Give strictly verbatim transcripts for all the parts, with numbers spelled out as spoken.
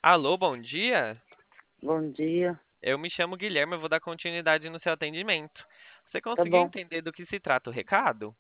Alô, bom dia. Bom dia. Eu me chamo Guilherme, eu vou dar continuidade no seu atendimento. Você Tá conseguiu bom. entender do que se trata o recado?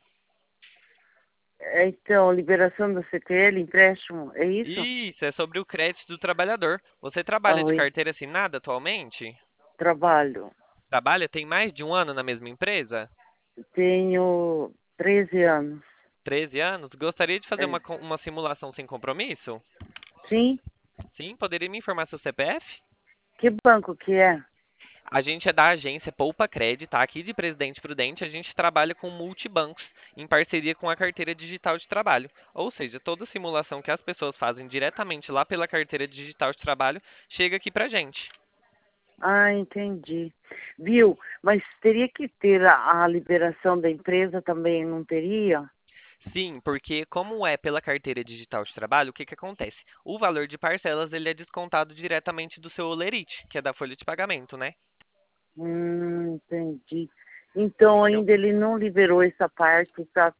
É, Então, liberação da C T L, empréstimo, é isso? Isso, é sobre o crédito do trabalhador. Você trabalha de Oi, carteira assinada atualmente? trabalho. Trabalha tem mais de um ano na mesma empresa? Tenho treze anos. Treze anos? Gostaria de fazer É. uma, co- uma simulação sem compromisso? Sim? Sim, poderia me informar seu C P F? Que banco que é? A gente é da agência Poupa Cred, tá? Aqui de Presidente Prudente, a gente trabalha com multibancos em parceria com a carteira digital de trabalho. Ou seja, toda simulação que as pessoas fazem diretamente lá pela carteira digital de trabalho chega aqui pra gente. Ah, entendi. Viu? Mas teria que ter a, a liberação da empresa também, não teria? Sim, porque como é pela carteira digital de trabalho, o que que acontece? O valor de parcelas ele é descontado diretamente do seu holerite, que é da folha de pagamento, né? Hum, entendi. Então Entendeu? ainda ele não liberou essa parte, tá?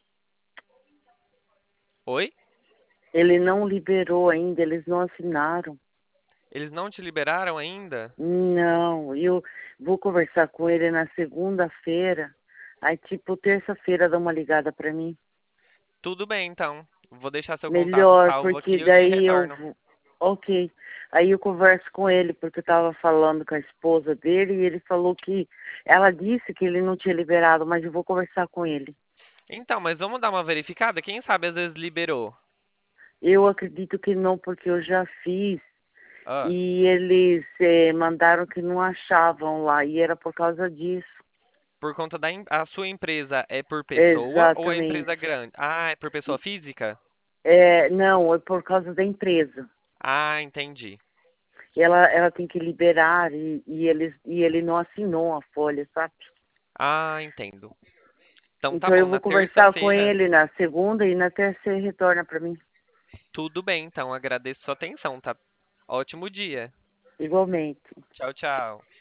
Oi? Ele não liberou ainda, eles não assinaram. Eles não te liberaram ainda? Não, eu vou conversar com ele na segunda-feira. Aí, tipo, terça-feira dá uma ligada pra mim. Tudo bem, então. Vou deixar seu contato Melhor, salvo aqui porque e eu te daí eu retorno. vou. Ok. Aí eu converso com ele, porque eu tava falando com a esposa dele e ele falou que ela disse que ele não tinha liberado, mas eu vou conversar com ele. Então, mas vamos dar uma verificada? Quem sabe às vezes liberou. Eu acredito que não, porque eu já fiz Ah, e eles eh, mandaram que não achavam lá e era por causa disso. por conta da em- a sua empresa é por pessoa ou a Exatamente. empresa é grande? Ah, é por pessoa física? É, não, é por causa da empresa. Ah, entendi. Ela, ela tem que liberar e, e, eles, e ele não assinou a folha, sabe? Ah, entendo. Então tá Então bom, eu na vou conversar com terça-feira. ele na segunda e na terça ele retorna para mim, Tudo bem, então agradeço sua atenção, tá? Ótimo dia. igualmente. Tchau, tchau.